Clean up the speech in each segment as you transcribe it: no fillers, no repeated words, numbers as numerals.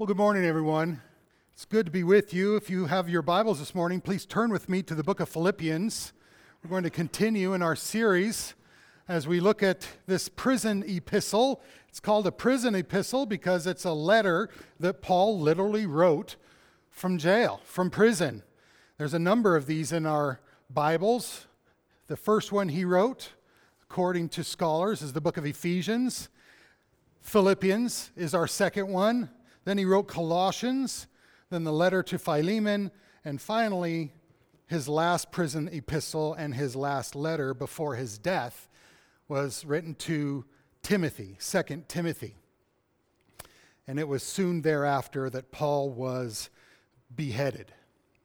Well, good morning, everyone. It's good to be with you. If you have your Bibles this morning, please turn with me to the book of Philippians. We're going to continue in our series as we look at this prison epistle. It's called a prison epistle because it's a letter that Paul literally wrote from jail, from prison. There's a number of these in our Bibles. The first one he wrote, according to scholars, is the book of Ephesians. Philippians is our second one. Then he wrote Colossians, then the letter to Philemon, and finally his last prison epistle and his last letter before his death was written to Timothy, 2 Timothy. And it was soon thereafter that Paul was beheaded.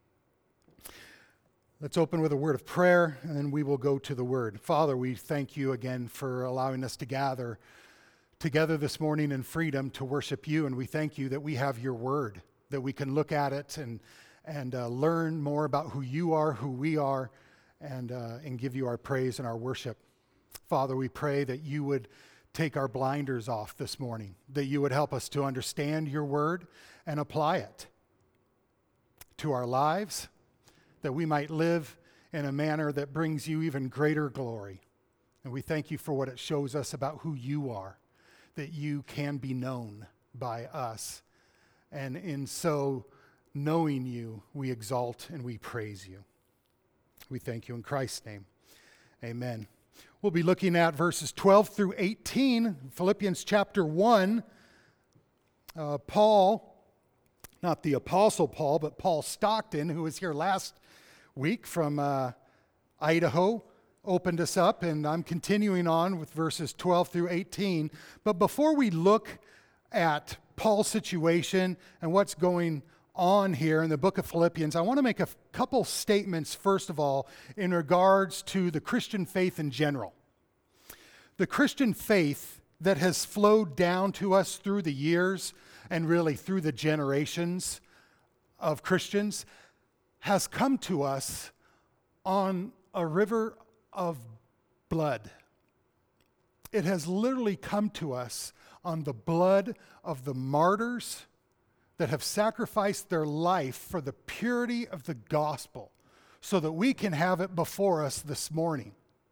Let's open with a word of prayer, and then we will go to the word. Father, we thank you again for allowing us to gather together this morning in freedom to worship you, and we thank you that we have your word, that we can look at it and learn more about who you are, who we are, and give you our praise and our worship. Father, we pray that you would take our blinders off this morning, that you would help us to understand your word and apply it to our lives, that we might live in a manner that brings you even greater glory. And we thank you for what it shows us about who you are, that you can be known by us. And in so knowing you, we exalt and we praise you. We thank you in Christ's name. Amen. We'll be looking at verses 12 through 18, Philippians chapter 1. Paul, not the Apostle Paul, but Paul Stockton, who was here last week from Idaho, opened us up, and I'm continuing on with verses 12 through 18. But before we look at Paul's situation and what's going on here in the book of Philippians, I want to make a couple statements, first of all, in regards to the Christian faith in general. The Christian faith that has flowed down to us through the years and really through the generations of Christians has come to us on a river of blood. It has literally come to us on the blood of the martyrs that have sacrificed their life for the purity of the gospel so that we can have it before us this morning.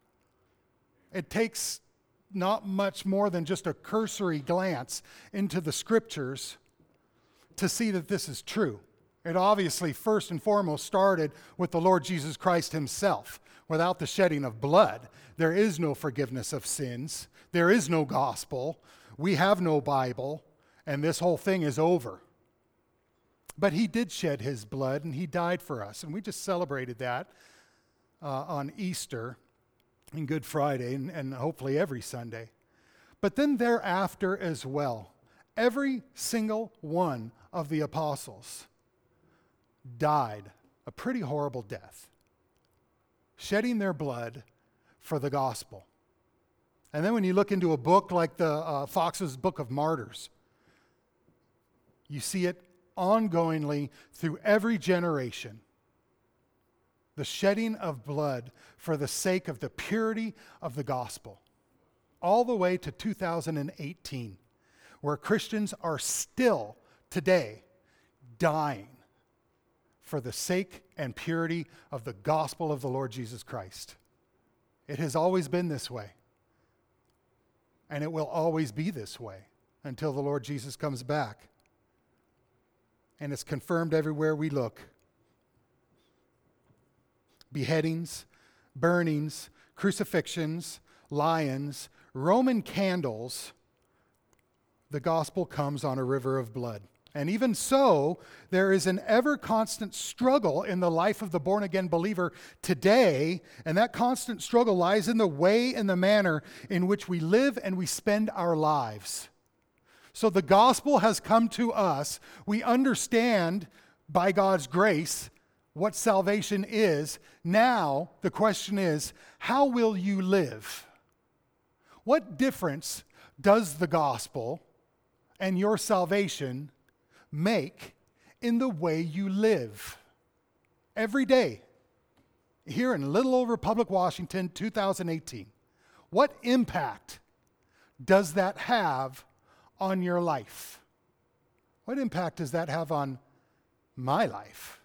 It takes not much more than just a cursory glance into the scriptures to see that this is true. It obviously first and foremost started with the Lord Jesus Christ himself. Without the shedding of blood, there is no forgiveness of sins. There is no gospel. We have no Bible, and this whole thing is over. But he did shed his blood, and he died for us. And we just celebrated that on Easter and Good Friday, and hopefully every Sunday. But then thereafter as well, every single one of the apostles died a pretty horrible death, shedding their blood for the gospel. And then when you look into a book like the Fox's Book of Martyrs, you see it ongoingly through every generation. The shedding of blood for the sake of the purity of the gospel. All the way to 2018, where Christians are still today dying for the sake and purity of the gospel of the Lord Jesus Christ. It has always been this way. And it will always be this way until the Lord Jesus comes back. And it's confirmed everywhere we look. Beheadings, burnings, crucifixions, lions, Roman candles, the gospel comes on a river of blood. And even so, there is an ever-constant struggle in the life of the born-again believer today, and that constant struggle lies in the way and the manner in which we live and we spend our lives. So the gospel has come to us. We understand, by God's grace, what salvation is. Now, the question is, how will you live? What difference does the gospel and your salvation make in the way you live every day here in Little Old Republic, Washington, 2018? What impact does that have on your life? What impact does that have on my life?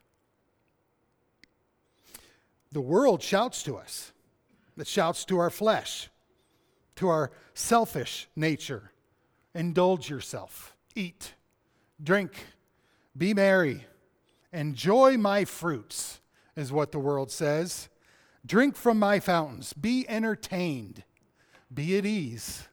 The world shouts to us. It shouts to our flesh, to our selfish nature. Indulge yourself. Eat, drink, be merry, enjoy my fruits, is what the world says. Drink from my fountains. Be entertained. Be at ease.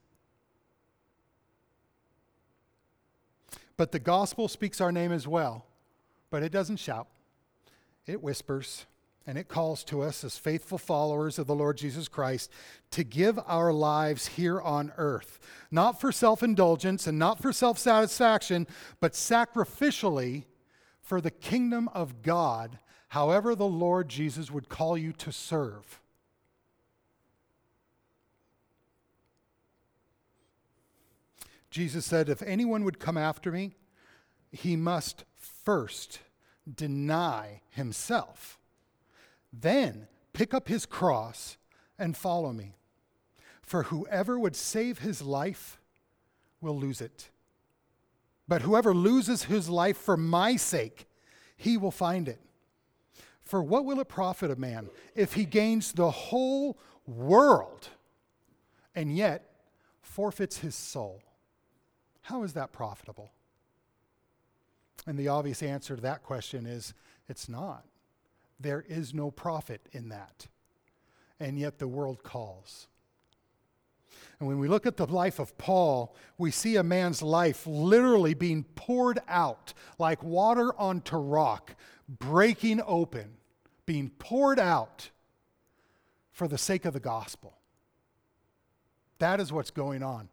But the gospel speaks our name as well. But it doesn't shout. It whispers. And it calls to us as faithful followers of the Lord Jesus Christ to give our lives here on earth. Not for self-indulgence and not for self-satisfaction, but sacrificially for the kingdom of God, however the Lord Jesus would call you to serve. Jesus said, if anyone would come after me, he must first deny himself. Then pick up his cross and follow me. For whoever would save his life will lose it. But whoever loses his life for my sake, he will find it. For what will it profit a man if he gains the whole world and yet forfeits his soul? How is that profitable? And the obvious answer to that question is, it's not. There is no profit in that. And yet the world calls. And when we look at the life of Paul, we see a man's life literally being poured out like water onto rock, breaking open, being poured out for the sake of the gospel. That is what's going on.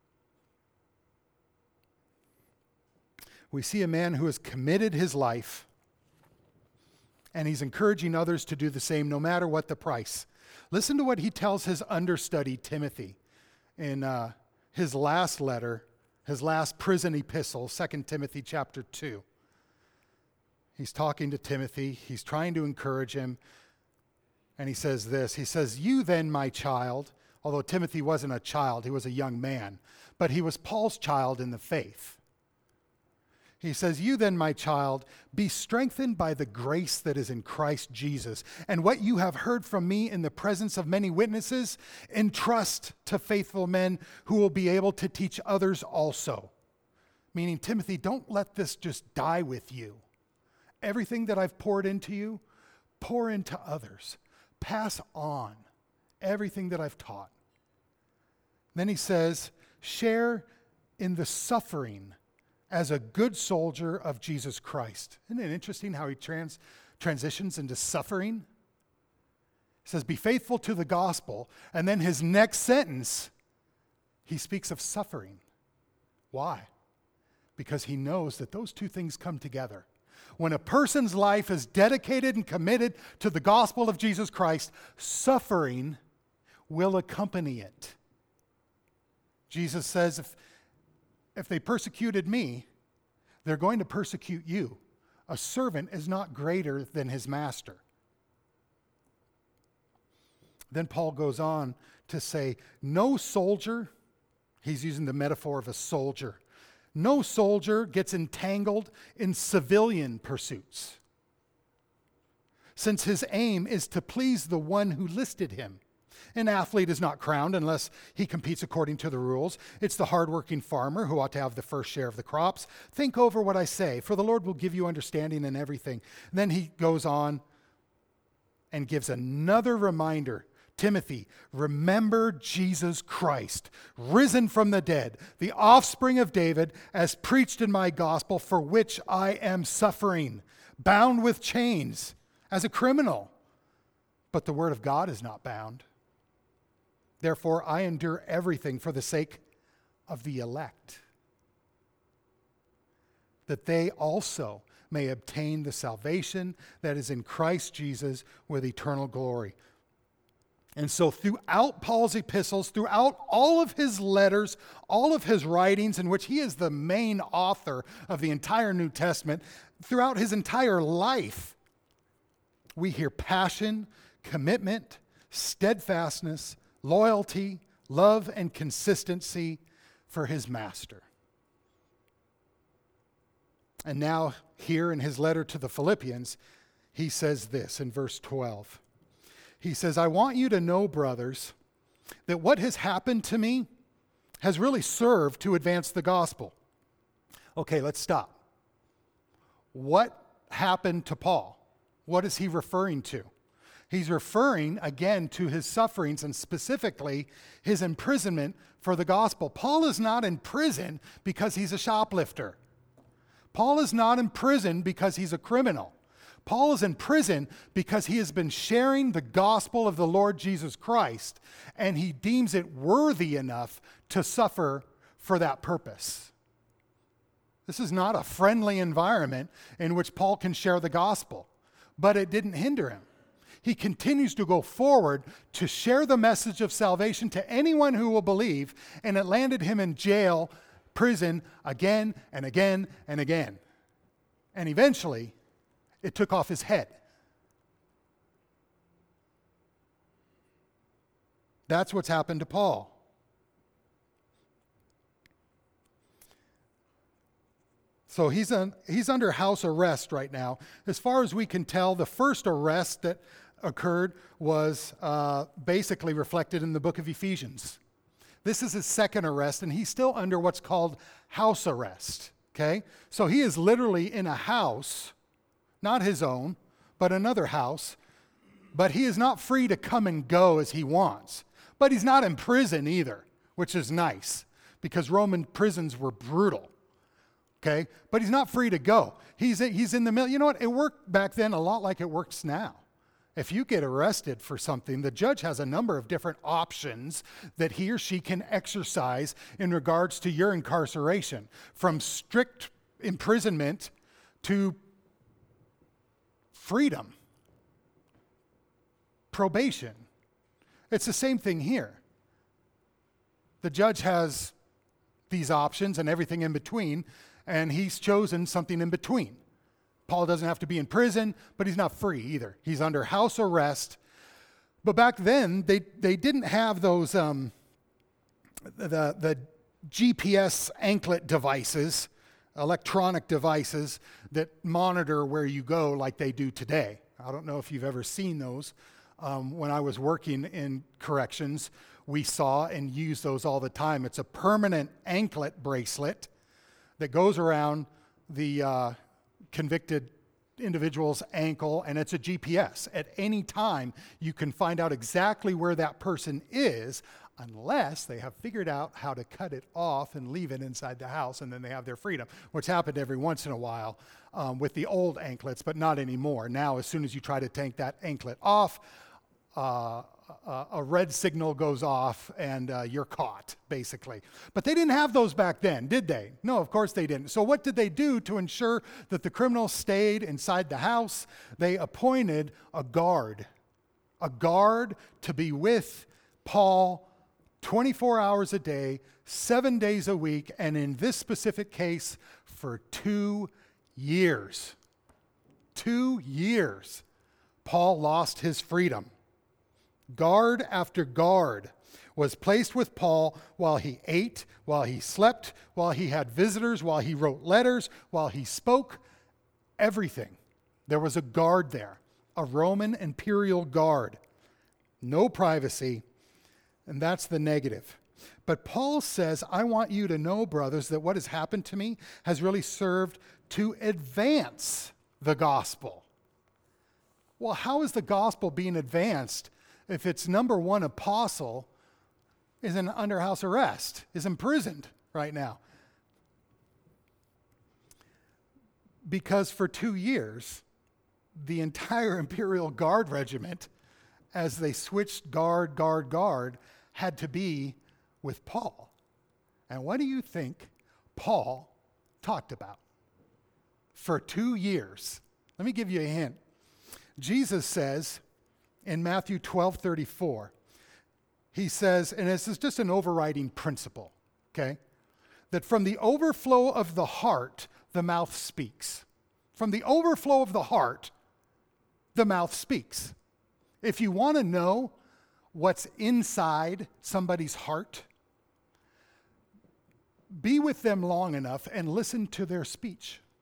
We see a man who has committed his life, and he's encouraging others to do the same, no matter what the price. Listen to what he tells his understudy, Timothy, in his last letter, his last prison epistle, 2 Timothy chapter 2. He's talking to Timothy. He's trying to encourage him. And he says this. He says, you then, my child, although Timothy wasn't a child, he was a young man, but he was Paul's child in the faith. He says, you then, my child, be strengthened by the grace that is in Christ Jesus. And what you have heard from me in the presence of many witnesses, entrust to faithful men who will be able to teach others also. Meaning, Timothy, don't let this just die with you. Everything that I've poured into you, pour into others. Pass on everything that I've taught. Then he says, share in the suffering as a good soldier of Jesus Christ. Isn't it interesting how he transitions into suffering? He says, be faithful to the gospel. And then his next sentence, he speaks of suffering. Why? Because he knows that those two things come together. When a person's life is dedicated and committed to the gospel of Jesus Christ, suffering will accompany it. Jesus says, if they persecuted me, they're going to persecute you. A servant is not greater than his master. Then Paul goes on to say, no soldier, he's using the metaphor of a soldier, no soldier gets entangled in civilian pursuits, since his aim is to please the one who listed him. An athlete is not crowned unless he competes according to the rules. It's the hardworking farmer who ought to have the first share of the crops. Think over what I say, for the Lord will give you understanding in everything. And then he goes on and gives another reminder. Timothy, remember Jesus Christ, risen from the dead, the offspring of David, as preached in my gospel, for which I am suffering, bound with chains as a criminal. But the word of God is not bound. Therefore, I endure everything for the sake of the elect, that they also may obtain the salvation that is in Christ Jesus with eternal glory. And so throughout Paul's epistles, throughout all of his letters, all of his writings, in which he is the main author of the entire New Testament, throughout his entire life, we hear passion, commitment, steadfastness, loyalty, love, and consistency for his master. And now here in his letter to the Philippians, he says this in verse 12. He says, I want you to know, brothers, that what has happened to me has really served to advance the gospel. Okay, let's stop. What happened to Paul? What is he referring to? He's referring again to his sufferings and specifically his imprisonment for the gospel. Paul is not in prison because he's a shoplifter. Paul is not in prison because he's a criminal. Paul is in prison because he has been sharing the gospel of the Lord Jesus Christ, and he deems it worthy enough to suffer for that purpose. This is not a friendly environment in which Paul can share the gospel, but it didn't hinder him. He continues to go forward to share the message of salvation to anyone who will believe, and it landed him in jail, prison, again and again and again. And eventually, it took off his head. That's what's happened to Paul. So he's under house arrest right now. As far as we can tell, the first arrest that occurred was basically reflected in the book of Ephesians. This is his second arrest, and he's still under what's called house arrest, okay? So he is literally in a house, not his own, but another house, but he is not free to come and go as he wants. But he's not in prison either, which is nice, because Roman prisons were brutal, okay? But he's not free to go. He's in the middle. You know what? It worked back then a lot like it works now. If you get arrested for something, the judge has a number of different options that he or she can exercise in regards to your incarceration, from strict imprisonment to freedom, probation. It's the same thing here. The judge has these options and everything in between, and he's chosen something in between. Paul doesn't have to be in prison, but he's not free either. He's under house arrest. But back then, they didn't have those the GPS anklet devices, electronic devices that monitor where you go like they do today. I don't know if you've ever seen those. When I was working in corrections, we saw and use those all the time. It's a permanent anklet bracelet that goes around the convicted individual's ankle, and it's a GPS. At any time, you can find out exactly where that person is, unless they have figured out how to cut it off and leave it inside the house, and then they have their freedom, which happened every once in a while with the old anklets, but not anymore. Now, as soon as you try to take that anklet off, a red signal goes off and you're caught, basically. But they didn't have those back then, did they? No, of course they didn't. So what did they do to ensure that the criminals stayed inside the house? They appointed a guard to be with Paul 24 hours a day, 7 days a week, and in this specific case, for 2 years. 2 years, Paul lost his freedom. Guard after guard was placed with Paul while he ate, while he slept, while he had visitors, while he wrote letters, while he spoke, everything. There was a guard there, a Roman imperial guard. No privacy, and that's the negative. But Paul says, I want you to know, brothers, that what has happened to me has really served to advance the gospel. Well, how is the gospel being advanced if its number one apostle is under house arrest, is imprisoned right now? Because for 2 years, the entire Imperial Guard regiment, as they switched guard, had to be with Paul. And what do you think Paul talked about for 2 years? Let me give you a hint. Jesus says in Matthew 12:34, he says, and this is just an overriding principle, okay, that from the overflow of the heart, the mouth speaks. From the overflow of the heart, the mouth speaks. If you want to know what's inside somebody's heart, be with them long enough and listen to their speech.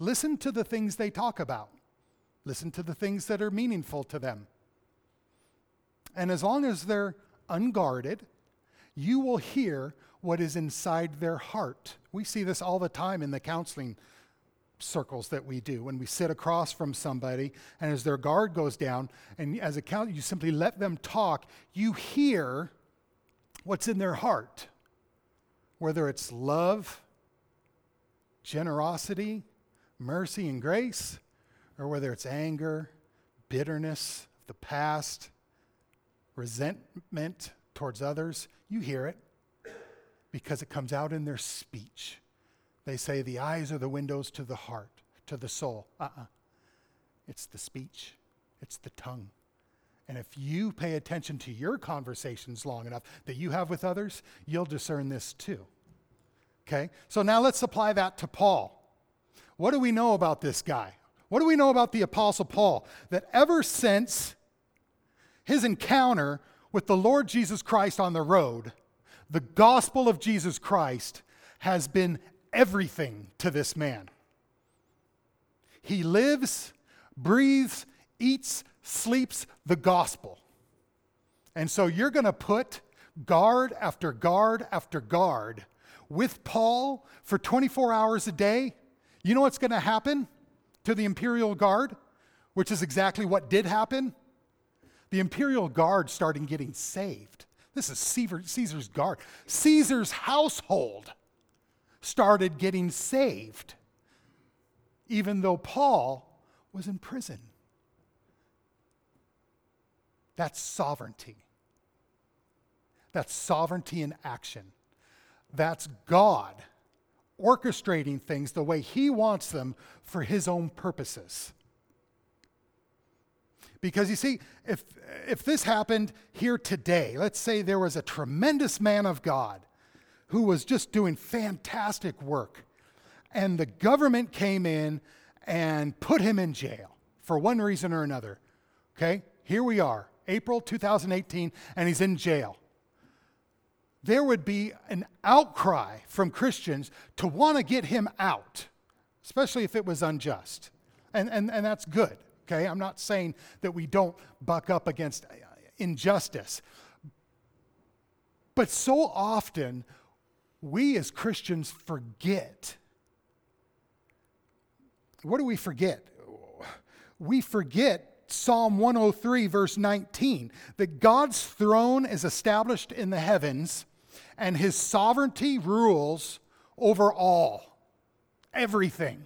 Listen to the things they talk about. Listen to the things that are meaningful to them. And as long as they're unguarded, you will hear what is inside their heart. We see this all the time in the counseling circles that we do when we sit across from somebody, and as their guard goes down, and as a counselor, you simply let them talk, you hear what's in their heart, whether it's love, generosity, mercy, and grace, or whether it's anger, bitterness, the past, resentment towards others. You hear it because it comes out in their speech. They say the eyes are the windows to the heart, to the soul. It's the speech. It's the tongue. And if you pay attention to your conversations long enough that you have with others, you'll discern this too. Okay? So now let's apply that to Paul. What do we know about this guy? What do we know about the Apostle Paul? That ever since his encounter with the Lord Jesus Christ on the road, the gospel of Jesus Christ has been everything to this man. He lives, breathes, eats, sleeps the gospel. And so you're going to put guard after guard after guard with Paul for 24 hours a day. You know what's going to happen to the imperial guard, which is exactly what did happen? The imperial guard started getting saved. This is Caesar's guard. Caesar's household started getting saved, even though Paul was in prison. That's sovereignty. That's sovereignty in action. That's God orchestrating things the way He wants them for His own purposes. Because you see, if this happened here today, let's say there was a tremendous man of God who was just doing fantastic work, and the government came in and put him in jail for one reason or another. Okay, here we are, April 2018, and he's in jail. There would be an outcry from Christians to want to get him out, especially if it was unjust. And that's good, okay? I'm not saying that we don't buck up against injustice. But so often, we as Christians forget. What do we forget? We forget Psalm 103, verse 19, that God's throne is established in the heavens, and His sovereignty rules over all, everything.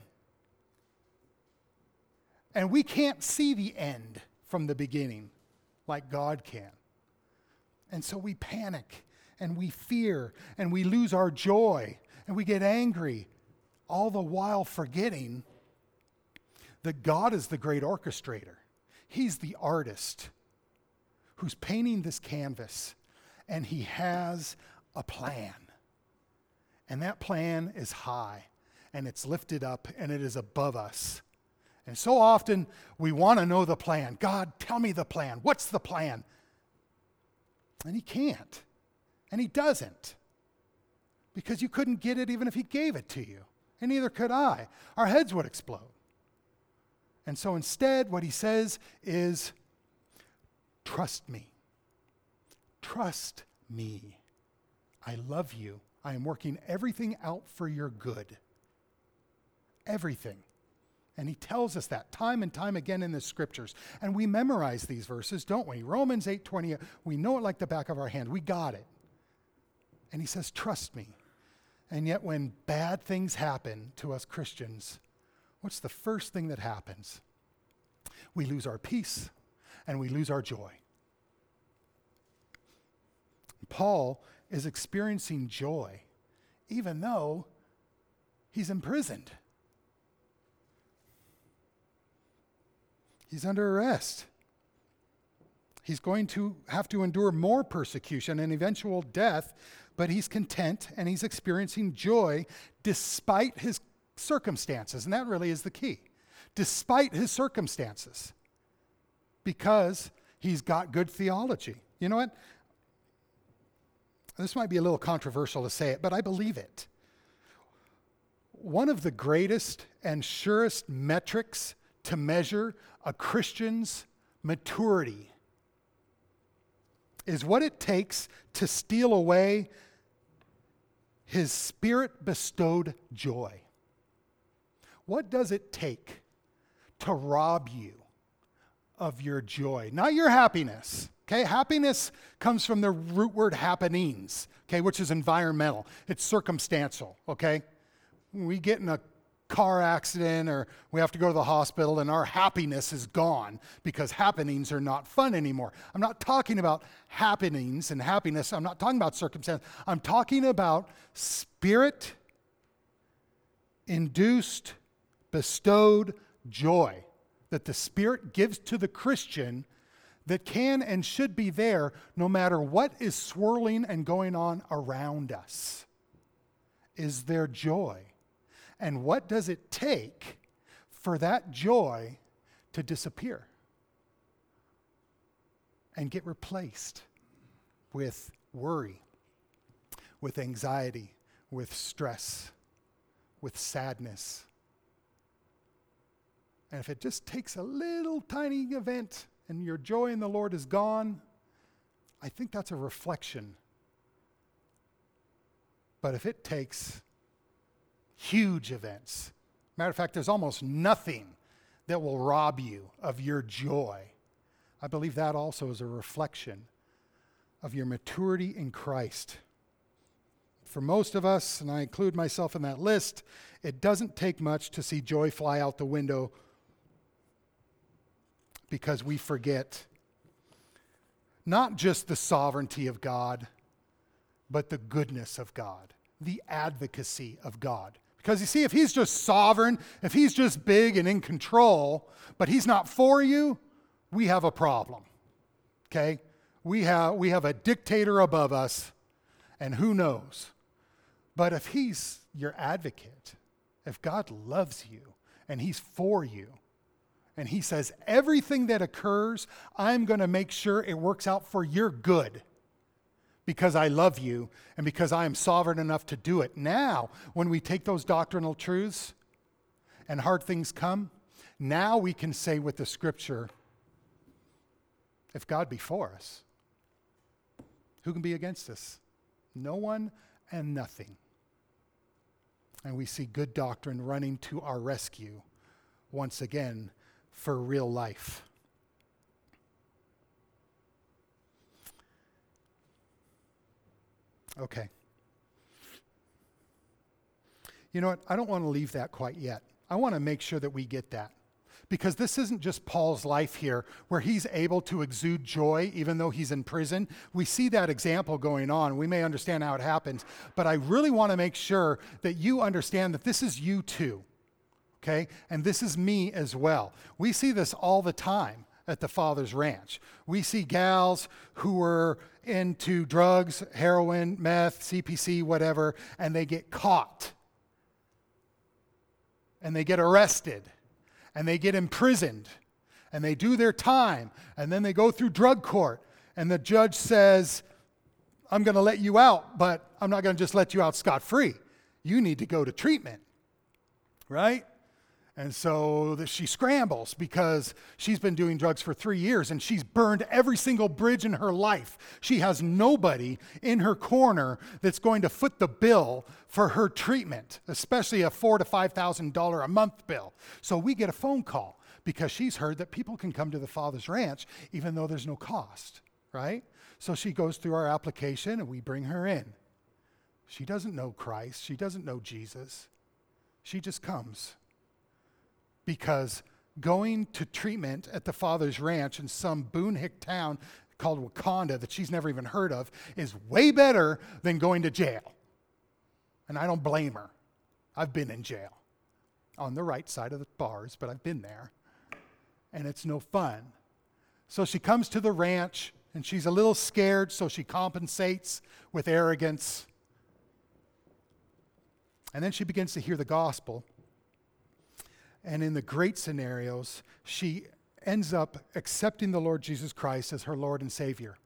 And we can't see the end from the beginning like God can. And so we panic, and we fear, and we lose our joy, and we get angry, all the while forgetting that God is the great orchestrator. He's the artist who's painting this canvas, and He has a plan. And that plan is high, and it's lifted up, and it is above us. And so often we want to know the plan. God, tell me the plan. What's the plan? And He can't. And He doesn't. Because you couldn't get it even if He gave it to you. And neither could I. Our heads would explode. And so instead, what He says is, trust me. Trust me. I love you. I am working everything out for your good. Everything. And He tells us that time and time again in the Scriptures. And we memorize these verses, don't we? Romans 8:20, we know it like the back of our hand. We got it. And He says, trust me. And yet when bad things happen to us Christians, what's the first thing that happens? We lose our peace and we lose our joy. Paul is experiencing joy even though he's imprisoned. He's under arrest. He's going to have to endure more persecution and eventual death, but he's content and he's experiencing joy despite his circumstances. And that really is the key. Despite his circumstances. Because he's got good theology. You know what? This might be a little controversial to say it, but I believe it. one of the greatest and surest metrics to measure a Christian's maturity is what it takes to steal away his Spirit-bestowed joy. What does it take to rob you of your joy? Not your happiness, okay? Happiness comes from the root word happenings, okay, which is environmental. It's circumstantial, okay? We get in a car accident or we have to go to the hospital and our happiness is gone because happenings are not fun anymore. I'm not talking about happenings and happiness. I'm not talking about circumstance. I'm talking about Spirit-induced, bestowed joy that the Spirit gives to the Christian that can and should be there no matter what is swirling and going on around us. Is there joy? And what does it take for that joy to disappear and get replaced with worry, with anxiety, with stress, with sadness? And if it just takes a little tiny event and your joy in the Lord is gone, I think that's a reflection. But if it takes huge events, matter of fact, there's almost nothing that will rob you of your joy, I believe that also is a reflection of your maturity in Christ. For most of us, and I include myself in that list, it doesn't take much to see joy fly out the window because we forget not just the sovereignty of God, but the goodness of God, the advocacy of God. Because you see, if he's just sovereign, if he's just big and in control, but he's not for you, we have a problem, okay? We have a dictator above us, and who knows? But if he's your advocate, if God loves you, and he's for you, and he says, everything that occurs, I'm going to make sure it works out for your good because I love you and because I am sovereign enough to do it. Now, when we take those doctrinal truths and hard things come, now we can say with the scripture, if God be for us, who can be against us? No one and nothing. And we see good doctrine running to our rescue once again for real life. Okay. You know what? I don't want to leave that quite yet. I want to make sure that we get that. Because this isn't just Paul's life here, where he's able to exude joy even though he's in prison. We see that example going on. We may understand how it happens. But I really want to make sure that you understand that this is you too. Okay? And this is me as well. We see this all the time at the Father's Ranch. We see gals who are into drugs, heroin, meth, CPC, whatever, and they get caught. And they get arrested. And they get imprisoned. And they do their time. And then they go through drug court. And the judge says, I'm going to let you out, but I'm not going to just let you out scot-free. You need to go to treatment. Right? And so she scrambles because she's been doing drugs for 3 years and she's burned every single bridge in her life. She has nobody in her corner that's going to foot the bill for her treatment, especially a $4,000 to $5,000 a month bill. So we get a phone call because she's heard that people can come to the Father's Ranch even though there's no cost, right? So she goes through our application and we bring her in. She doesn't know Christ. She doesn't know Jesus. She just comes. Because going to treatment at the Father's Ranch in some boonhick town called Wakanda that she's never even heard of is way better than going to jail. And I don't blame her. I've been in jail. On the right side of the bars, but I've been there. And it's no fun. So she comes to the ranch and she's a little scared, so she compensates with arrogance. And then she begins to hear the gospel. And in the great scenarios, she ends up accepting the Lord Jesus Christ as her Lord and Savior.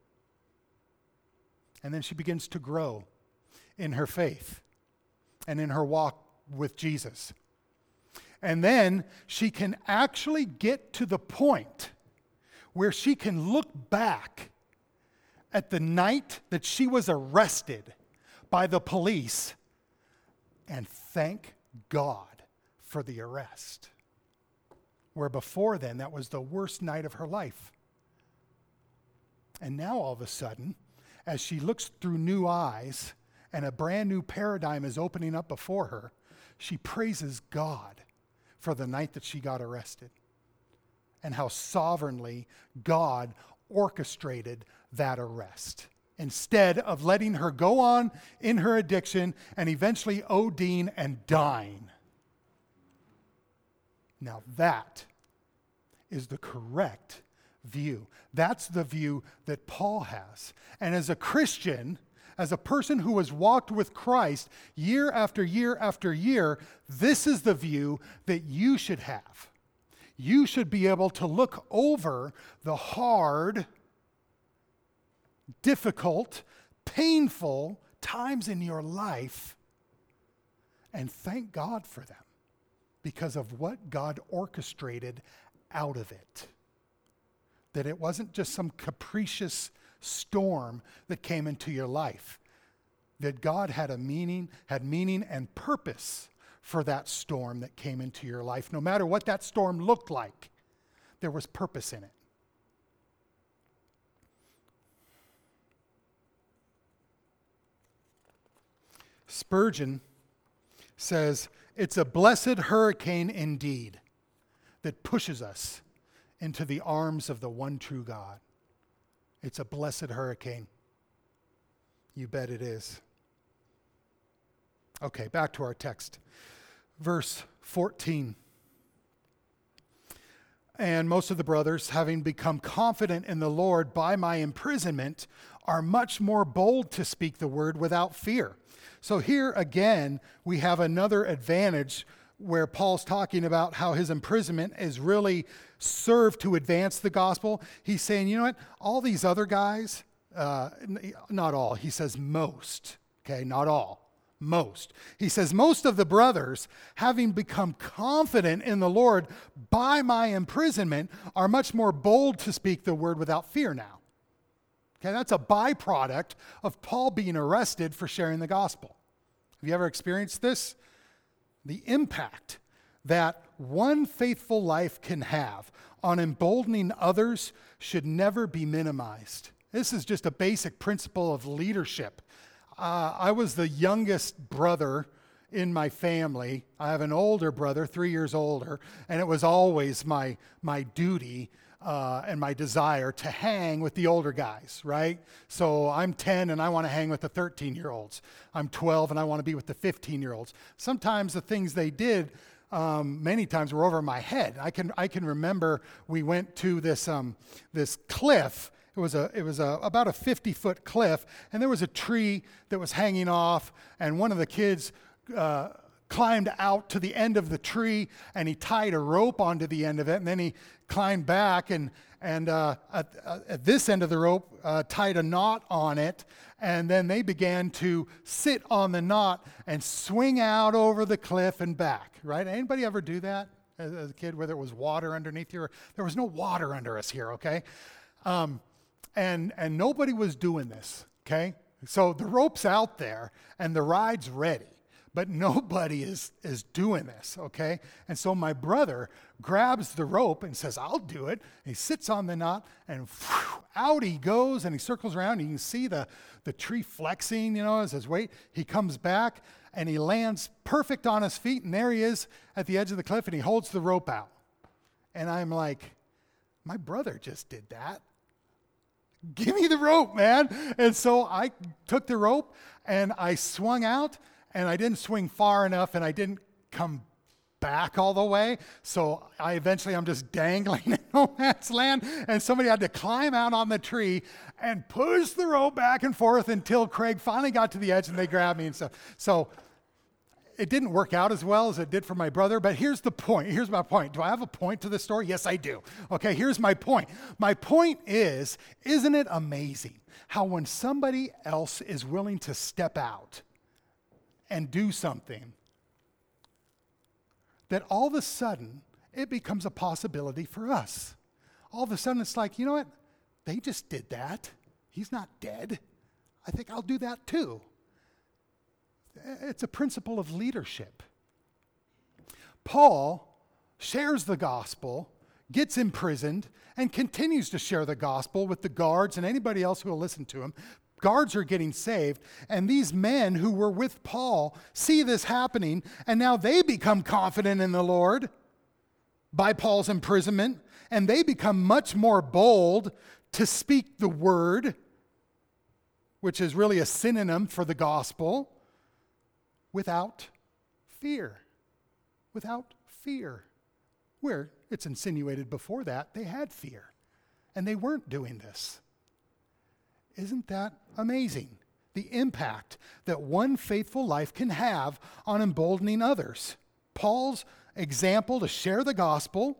And then she begins to grow in her faith and in her walk with Jesus. And then she can actually get to the point where she can look back at the night that she was arrested by the police and thank God for the arrest. Where before then, that was the worst night of her life. And now all of a sudden, as she looks through new eyes and a brand new paradigm is opening up before her, she praises God for the night that she got arrested and how sovereignly God orchestrated that arrest instead of letting her go on in her addiction and eventually ODing and dying. Now that is the correct view. That's the view that Paul has. And as a Christian, as a person who has walked with Christ year after year after year, this is the view that you should have. You should be able to look over the hard, difficult, painful times in your life and thank God for them because of what God orchestrated out of it. That it wasn't just some capricious storm that came into your life. That God had meaning and purpose for that storm that came into your life. No matter what that storm looked like, there was purpose in it. Spurgeon says, "It's a blessed hurricane indeed that pushes us into the arms of the one true God." It's a blessed hurricane. You bet it is. Okay, back to our text. Verse 14. "And most of the brothers, having become confident in the Lord by my imprisonment, are much more bold to speak the word without fear." So here again, we have another advantage where Paul's talking about how his imprisonment is really served to advance the gospel. He's saying, you know what, all these other guys, not all, he says most, okay, not all, most. He says, most of the brothers, having become confident in the Lord by my imprisonment, are much more bold to speak the word without fear now. Okay, that's a byproduct of Paul being arrested for sharing the gospel. Have you ever experienced this? The impact that one faithful life can have on emboldening others should never be minimized. This is just a basic principle of leadership. I was the youngest brother in my family. I have an older brother, 3 years older, and it was always my duty and my desire to hang with the older guys, right? So I'm 10 and I want to hang with the 13-year-olds. I'm 12 and I want to be with the 15-year-olds. Sometimes the things they did, many times were over my head. I can remember we went to this cliff. It was about a 50-foot cliff, and there was a tree that was hanging off, and one of the kids climbed out to the end of the tree, and he tied a rope onto the end of it, and then he climbed back and at this end of the rope tied a knot on it, and then they began to sit on the knot and swing out over the cliff and back, right? Anybody ever do that as a kid, whether it was water underneath you or there was no water under us here, okay? And nobody was doing this, okay? So the rope's out there and the ride's ready. But nobody is doing this, okay? And so my brother grabs the rope and says, I'll do it. And he sits on the knot, and out he goes, and he circles around. You can see the tree flexing, as his weight. He comes back, and he lands perfect on his feet, and there he is at the edge of the cliff, and he holds the rope out. And I'm like, my brother just did that. Give me the rope, man. And so I took the rope, and I swung out, and I didn't swing far enough, and I didn't come back all the way. So I'm just dangling in no man's land, and somebody had to climb out on the tree and push the rope back and forth until Craig finally got to the edge, and they grabbed me and stuff. So it didn't work out as well as it did for my brother, but here's the point. Here's my point. Do I have a point to this story? Yes, I do. Okay, here's my point. My point is, isn't it amazing how when somebody else is willing to step out and do something, that all of a sudden it becomes a possibility for us. All of a sudden it's like, you know what? They just did that. He's not dead. I think I'll do that too. It's a principle of leadership. Paul shares the gospel, gets imprisoned, and continues to share the gospel with the guards and anybody else who will listen to him. Guards are getting saved, and these men who were with Paul see this happening, and now they become confident in the Lord by Paul's imprisonment, and they become much more bold to speak the word, which is really a synonym for the gospel, without fear. Without fear. Where it's insinuated before that, they had fear, and they weren't doing this. Isn't that amazing? The impact that one faithful life can have on emboldening others. Paul's example to share the gospel,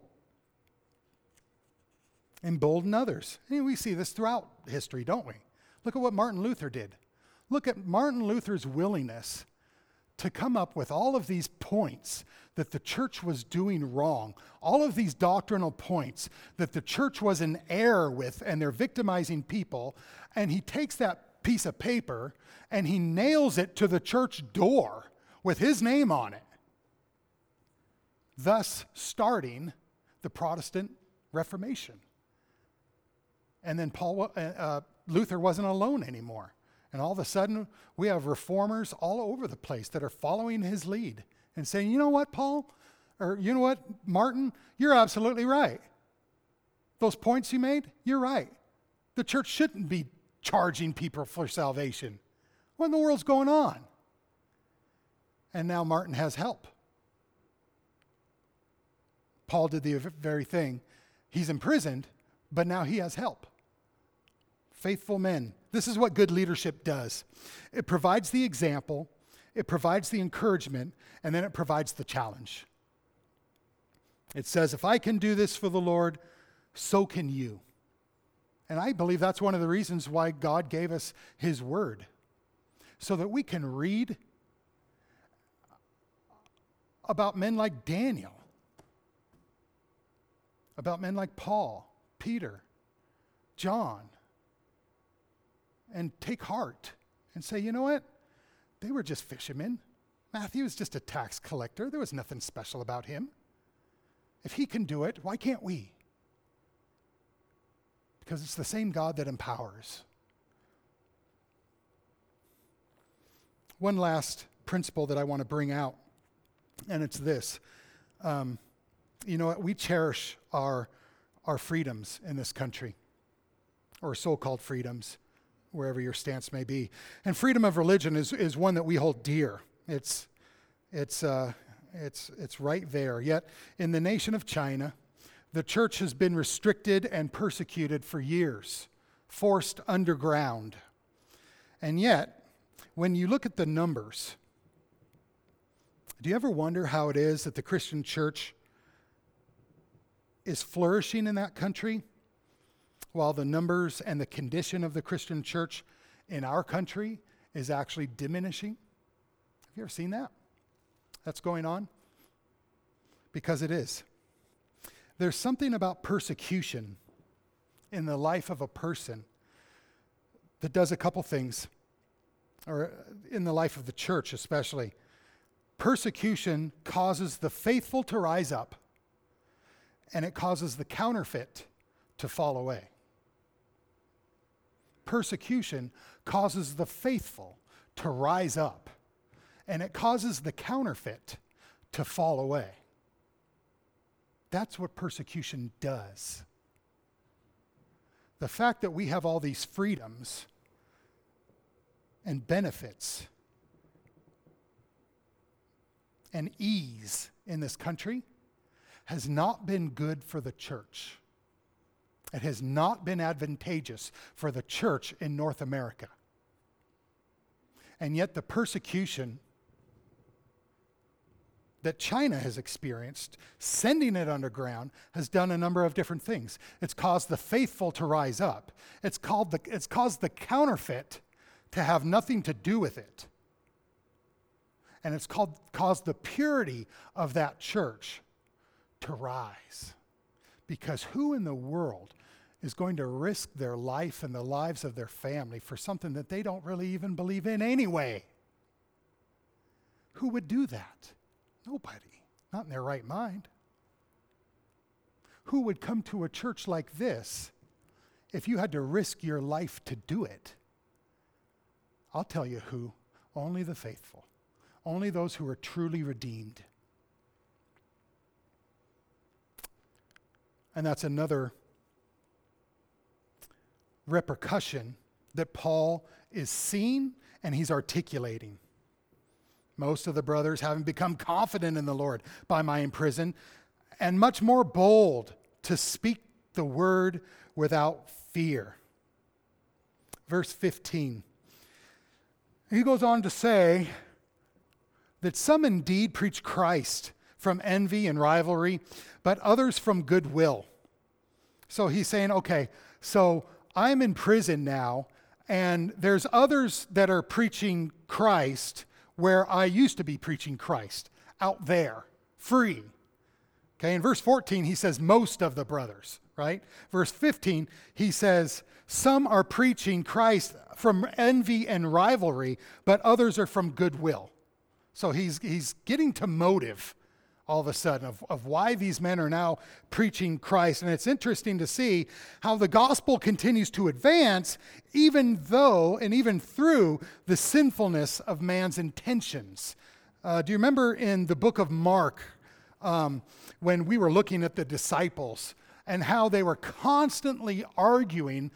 embolden others. And we see this throughout history, don't we? Look at what Martin Luther did. Look at Martin Luther's willingness to come up with all of these points that the church was doing wrong, all of these doctrinal points that the church was in error with and they're victimizing people, and he takes that piece of paper and he nails it to the church door with his name on it, thus starting the Protestant Reformation. And then Luther wasn't alone anymore. And all of a sudden, we have reformers all over the place that are following his lead and saying, you know what, Paul? Or you know what, Martin? You're absolutely right. Those points you made, you're right. The church shouldn't be charging people for salvation. What in the world's going on? And now Martin has help. Paul did the very thing. He's imprisoned, but now he has help. Faithful men. This is what good leadership does. It provides the example, it provides the encouragement, and then it provides the challenge. It says, if I can do this for the Lord, so can you. And I believe that's one of the reasons why God gave us his word, so that we can read about men like Daniel, about men like Paul, Peter, John, and take heart and say, you know what? They were just fishermen. Matthew was just a tax collector. There was nothing special about him. If he can do it, why can't we? Because it's the same God that empowers. One last principle that I want to bring out, and it's this. You know what? We cherish our freedoms in this country, or so-called freedoms, wherever your stance may be. And freedom of religion is one that we hold dear. It's right there. Yet in the nation of China, the church has been restricted and persecuted for years, forced underground. And yet, when you look at the numbers, do you ever wonder how it is that the Christian church is flourishing in that country, while the numbers and the condition of the Christian church in our country is actually diminishing? Have you ever seen that? That's going on? Because it is. There's something about persecution in the life of a person that does a couple things, or in the life of the church especially. Persecution causes the faithful to rise up, and it causes the counterfeit to fall away. Persecution causes the faithful to rise up, and it causes the counterfeit to fall away. That's what persecution does. The fact that we have all these freedoms and benefits and ease in this country has not been good for the church. It has not been advantageous for the church in North America. And yet the persecution that China has experienced, sending it underground, has done a number of different things. It's caused the faithful to rise up. It's caused the counterfeit to have nothing to do with it. And it's caused the purity of that church to rise. Because who in the world is going to risk their life and the lives of their family for something that they don't really even believe in anyway? Who would do that? Nobody. Not in their right mind. Who would come to a church like this if you had to risk your life to do it? I'll tell you who. Only the faithful. Only those who are truly redeemed. And that's another repercussion that Paul is seeing and he's articulating. Most of the brothers, having become confident in the Lord by my imprisonment, and much more bold to speak the word without fear. Verse 15. He goes on to say that some indeed preach Christ from envy and rivalry, but others from goodwill. So he's saying, okay, so I'm in prison now, and there's others that are preaching Christ where I used to be preaching Christ, out there, free. Okay, in verse 14, he says most of the brothers, right? Verse 15, he says some are preaching Christ from envy and rivalry, but others are from goodwill. So he's getting to motive all of a sudden of why these men are now preaching Christ. And it's interesting to see how the gospel continues to advance even though and even through the sinfulness of man's intentions. Do you remember in the book of Mark when we were looking at the disciples and how they were constantly arguing,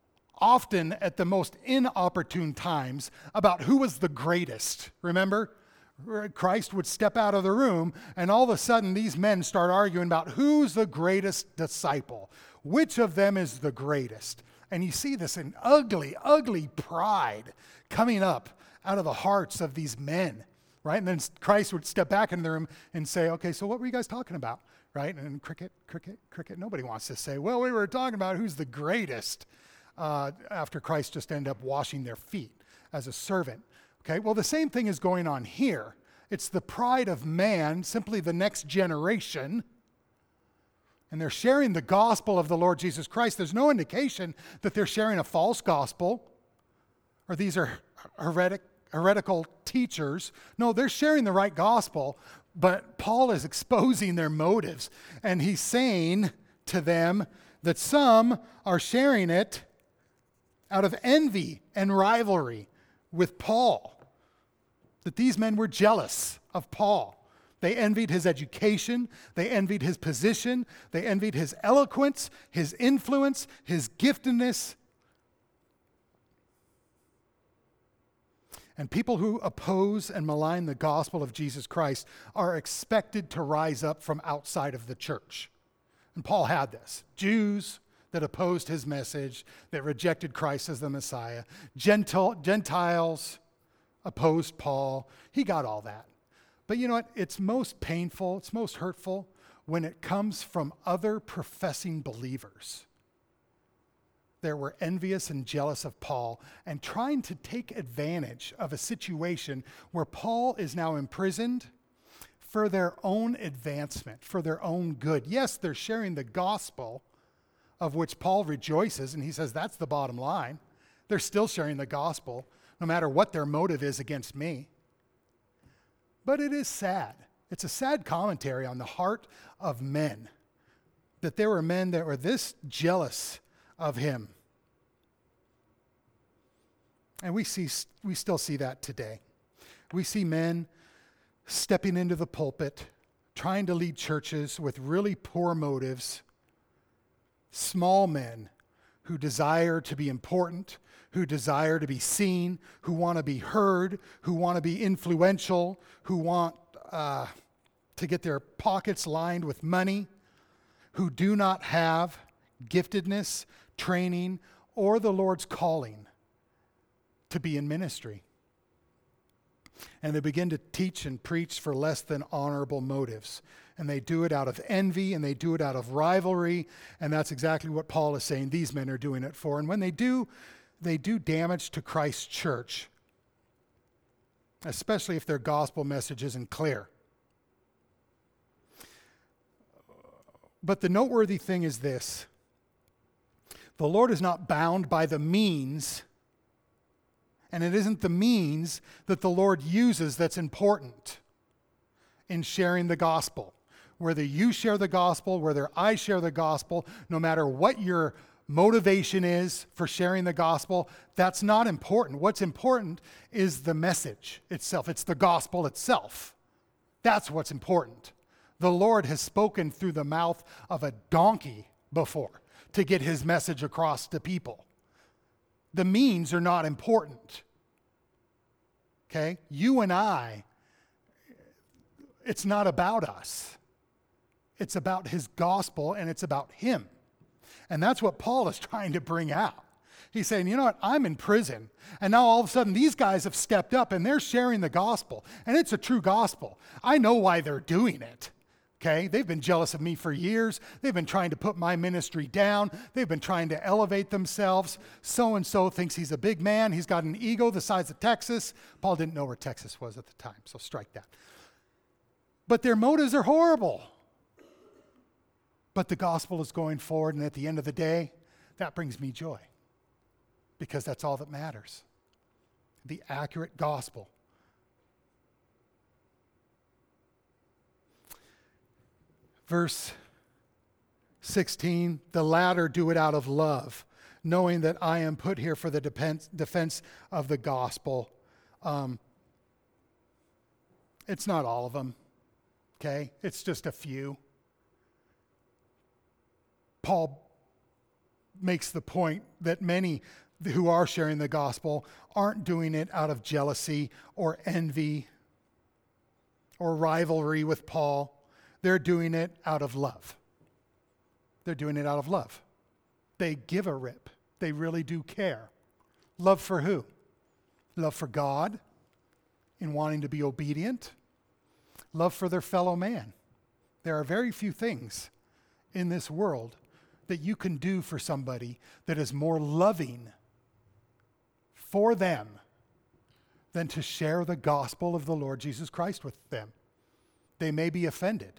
often at the most inopportune times, about who was the greatest? Remember? Christ would step out of the room, and all of a sudden these men start arguing about who's the greatest disciple. Which of them is the greatest? And you see this in ugly, ugly pride coming up out of the hearts of these men, right? And then Christ would step back into the room and say, okay, so what were you guys talking about, right? And cricket. Nobody wants to say, well, we were talking about who's the greatest after Christ just ended up washing their feet as a servant. Okay, well, the same thing is going on here. It's the pride of man, simply the next generation, and they're sharing the gospel of the Lord Jesus Christ. There's no indication that they're sharing a false gospel or these are heretical teachers. No, they're sharing the right gospel, but Paul is exposing their motives, and he's saying to them that some are sharing it out of envy and rivalry with Paul, that these men were jealous of Paul. They envied his education, they envied his position, they envied his eloquence, his influence, his giftedness. And people who oppose and malign the gospel of Jesus Christ are expected to rise up from outside of the church. And Paul had this. Jews that opposed his message, that rejected Christ as the Messiah. Gentiles opposed Paul. He got all that. But you know what? It's most painful, it's most hurtful when it comes from other professing believers that were envious and jealous of Paul and trying to take advantage of a situation where Paul is now imprisoned for their own advancement, for their own good. Yes, they're sharing the gospel, of which Paul rejoices, and he says that's the bottom line. They're still sharing the gospel, no matter what their motive is against me. But it is sad. It's a sad commentary on the heart of men, that there were men that were this jealous of him. And we still see that today. We see men stepping into the pulpit, trying to lead churches with really poor motives. Small men who desire to be important, who desire to be seen, who want to be heard, who want to be influential, who want to get their pockets lined with money, who do not have giftedness, training, or the Lord's calling to be in ministry. And they begin to teach and preach for less than honorable motives. And they do it out of envy, and they do it out of rivalry, and that's exactly what Paul is saying these men are doing it for. And when they do damage to Christ's church. especially if their gospel message isn't clear. But the noteworthy thing is this: the Lord is not bound by the means, and it isn't the means that the Lord uses that's important in sharing the gospel. Whether you share the gospel, whether I share the gospel, no matter what your motivation is for sharing the gospel, that's not important. What's important is the message itself. It's the gospel itself. That's what's important. The Lord has spoken through the mouth of a donkey before to get his message across to people. The means are not important. Okay? You and I, it's not about us. It's about his gospel, and it's about him. And that's what Paul is trying to bring out. He's saying, you know what, I'm in prison, and now all of a sudden these guys have stepped up and they're sharing the gospel, and it's a true gospel. I know why they're doing it. Okay? They've been jealous of me for years. They've been trying to put my ministry down. They've been trying to elevate themselves. So-and-so thinks he's a big man. He's got an ego the size of Texas. Paul didn't know where Texas was at the time, so strike that. But their motives are horrible. But the gospel is going forward, and at the end of the day, that brings me joy, because that's all that matters. The accurate gospel. Verse 16, the latter do it out of love, knowing that I am put here for the defense of the gospel. It's not all of them, okay? It's just a few. Paul makes the point that many who are sharing the gospel aren't doing it out of jealousy or envy or rivalry with Paul. They're doing it out of love. They're doing it out of love. They give a rip. They really do care. Love for who? Love for God in wanting to be obedient. Love for their fellow man. There are very few things in this world that you can do for somebody that is more loving for them than to share the gospel of the Lord Jesus Christ with them. They may be offended,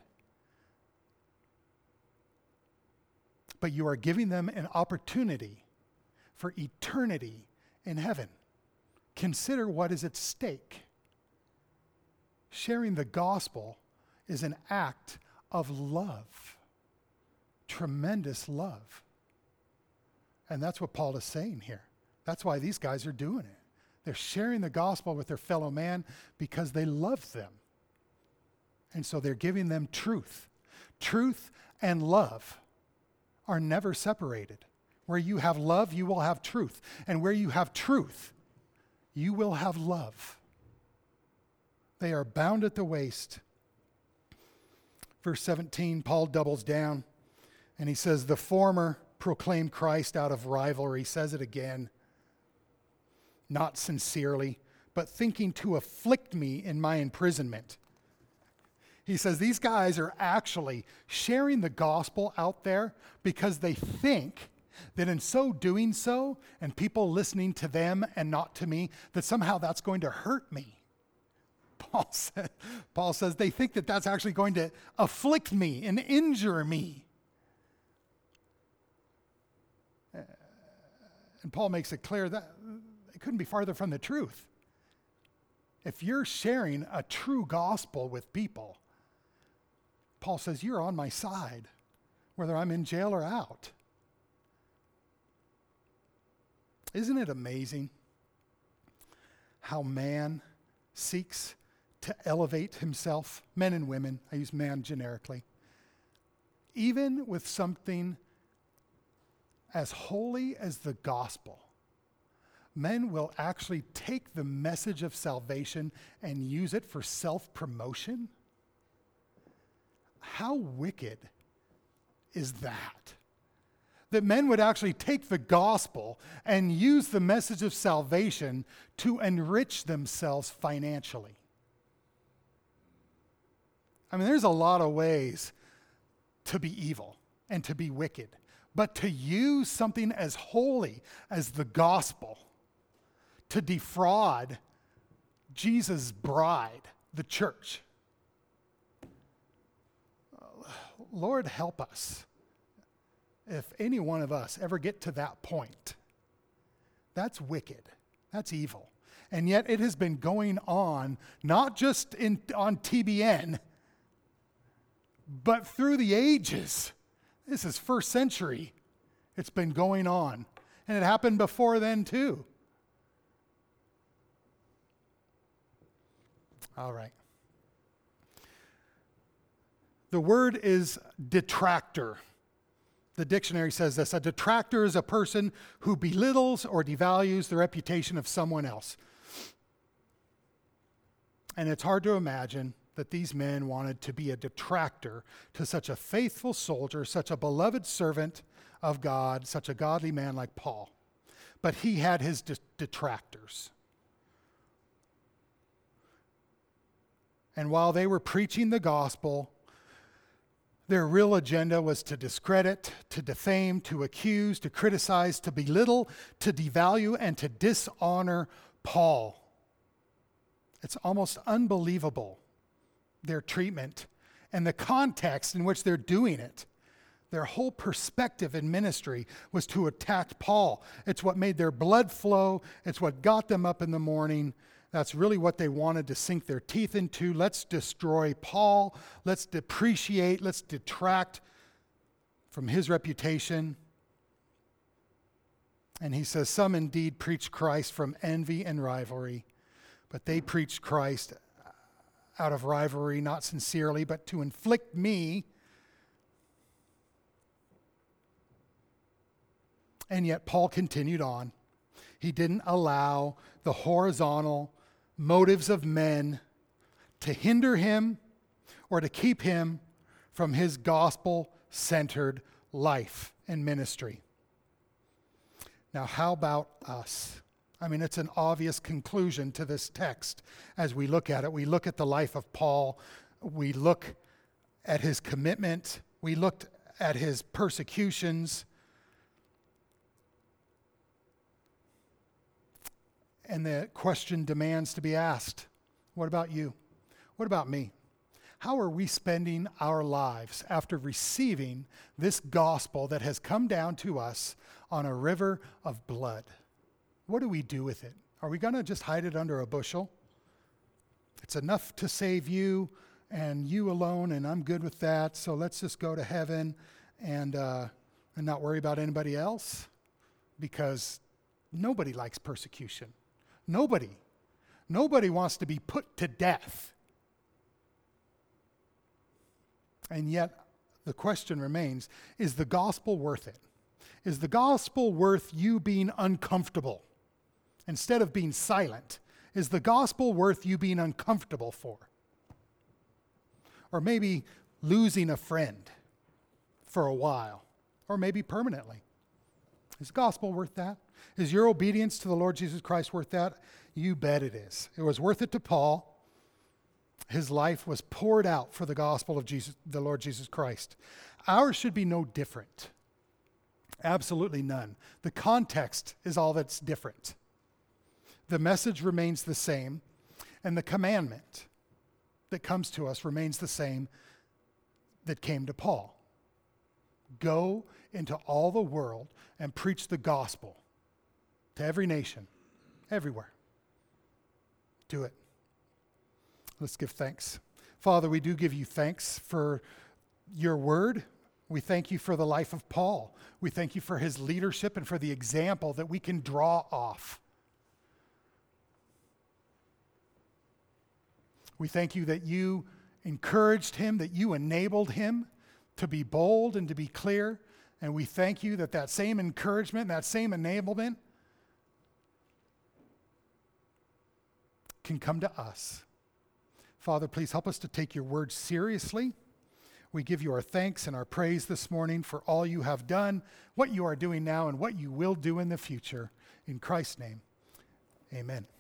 but you are giving them an opportunity for eternity in heaven. Consider what is at stake. Sharing the gospel is an act of love. Tremendous love. And that's what Paul is saying here. That's why these guys are doing it. They're sharing the gospel with their fellow man because they love them. And so they're giving them truth. Truth and love are never separated. Where you have love, you will have truth. And where you have truth, you will have love. They are bound at the waist. Verse 17, Paul doubles down. And he says, the former proclaim Christ out of rivalry, says it again, not sincerely, but thinking to afflict me in my imprisonment. He says these guys are actually sharing the gospel out there because they think that in so doing so, and people listening to them and not to me, that somehow that's going to hurt me. Paul says they think that that's actually going to afflict me and injure me. And Paul makes it clear that it couldn't be farther from the truth. If you're sharing a true gospel with people, Paul says, you're on my side, whether I'm in jail or out. Isn't it amazing how man seeks to elevate himself, men and women, I use man generically, even with something as holy as the gospel? Men will actually take the message of salvation and use it for self-promotion? How wicked is that? That men would actually take the gospel and use the message of salvation to enrich themselves financially. I mean, there's a lot of ways to be evil and to be wicked. But to use something as holy as the gospel to defraud Jesus' bride, the church. Lord, help us. If any one of us ever get to that point, that's wicked. That's evil. And yet it has been going on, not just on TBN, but through the ages. This is first century. It's been going on. And it happened before then too. All right. The word is detractor. The dictionary says this: a detractor is a person who belittles or devalues the reputation of someone else. And it's hard to imagine that these men wanted to be a detractor to such a faithful soldier, such a beloved servant of God, such a godly man like Paul. But he had his detractors. And while they were preaching the gospel, their real agenda was to discredit, to defame, to accuse, to criticize, to belittle, to devalue, and to dishonor Paul. It's almost unbelievable, their treatment and the context in which they're doing it. Their whole perspective in ministry was to attack Paul. It's what made their blood flow. It's what got them up in the morning. That's really what they wanted to sink their teeth into. Let's destroy Paul. Let's depreciate. Let's detract from his reputation. And he says, some indeed preach Christ from envy and rivalry, but they preach Christ out of rivalry, not sincerely, but to inflict me. And yet Paul continued on. He didn't allow the horizontal motives of men to hinder him or to keep him from his gospel-centered life and ministry. Now, how about us? I mean, it's an obvious conclusion to this text as we look at it. We look at the life of Paul. We look at his commitment. We looked at his persecutions. And the question demands to be asked, what about you? What about me? How are we spending our lives after receiving this gospel that has come down to us on a river of blood? What do we do with it? Are we going to just hide it under a bushel? It's enough to save you and you alone, and I'm good with that, so let's just go to heaven and not worry about anybody else? Because nobody likes persecution. Nobody wants to be put to death. And yet, the question remains, is the gospel worth it? Is the gospel worth you being uncomfortable instead of being silent? Is the gospel worth you being uncomfortable for? Or maybe losing a friend for a while, or maybe permanently. Is the gospel worth that? Is your obedience to the Lord Jesus Christ worth that? You bet it is. It was worth it to Paul. His life was poured out for the gospel of Jesus, the Lord Jesus Christ. Ours should be no different. Absolutely none. The context is all that's different. The message remains the same, and the commandment that comes to us remains the same that came to Paul. Go into all the world and preach the gospel to every nation, everywhere. Do it. Let's give thanks. Father, we do give you thanks for your word. We thank you for the life of Paul. We thank you for his leadership and for the example that we can draw off. We thank you that you encouraged him, that you enabled him to be bold and to be clear. And we thank you that that same encouragement, that same enablement can come to us. Father, please help us to take your word seriously. We give you our thanks and our praise this morning for all you have done, what you are doing now, and what you will do in the future. In Christ's name, amen.